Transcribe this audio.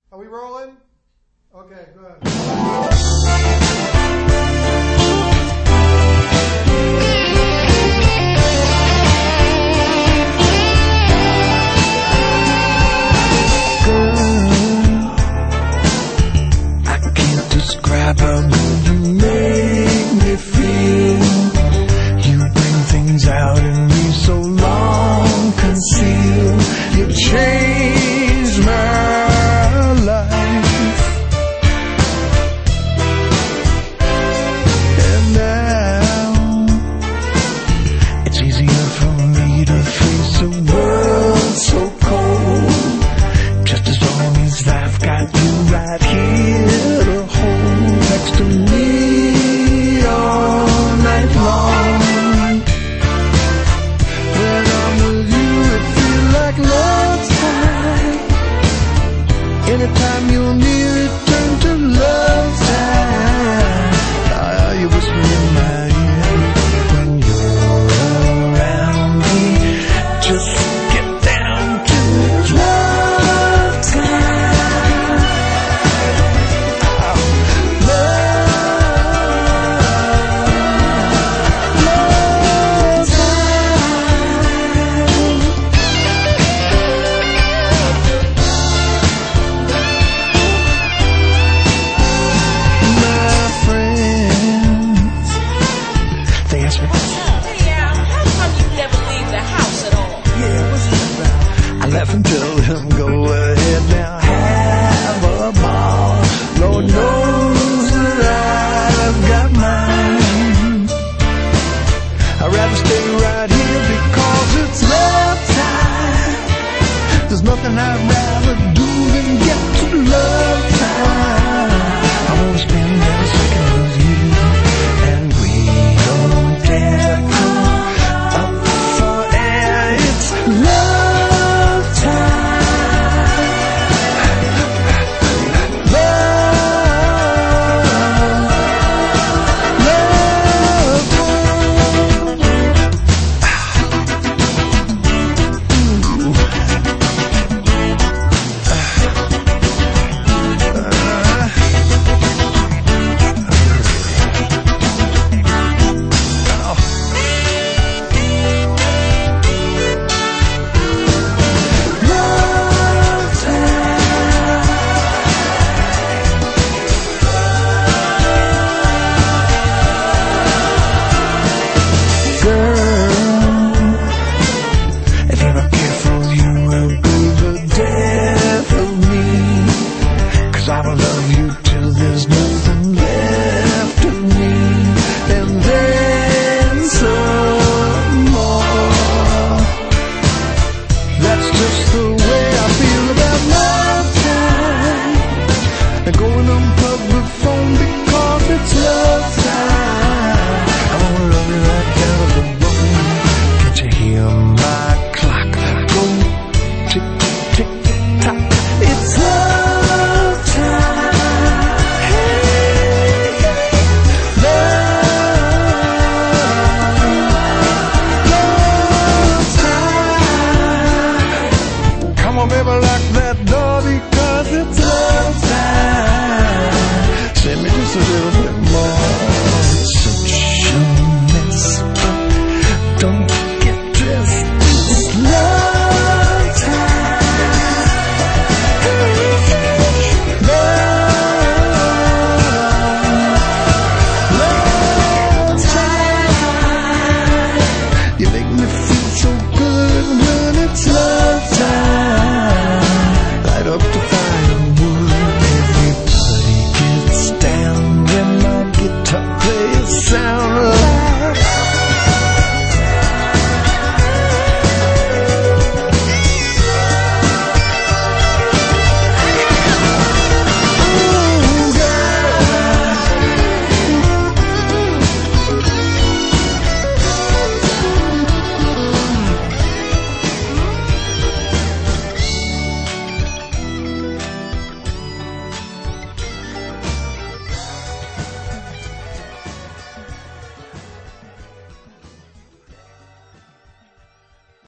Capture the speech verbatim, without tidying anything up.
Are we rolling? Okay, good. Describe how good you make me feel. You bring things out in me so long concealed. You changed my life, and now it's easier for me to face a world so cold, just as long as I've got you right here to hold next to me all night long. When I'm with you, it feels like love's time. Anytime you're near it,